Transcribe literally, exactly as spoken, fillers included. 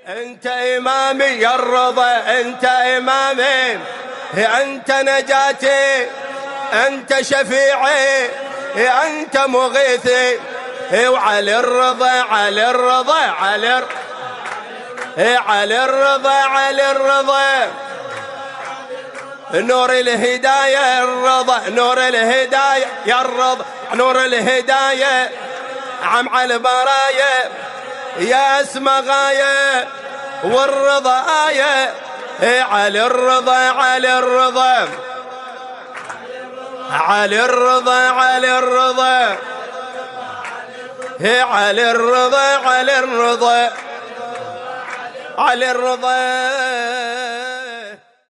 انت امامي يا الرضا، انت امامي، انت نجاتي، انت شفيعي، انت مغيثي، وعلي الرضا علي الرضا علي الرضا علي الرضا علي الرضا نور الهداية الرضا، نور الهداية يا الرضا، نور الهداية عم على البرايا يا اسم غاية والرضا آية، علي الرضا علي الرضا علي الرضا علي الرضا علي الرضا علي الرضا علي الرضا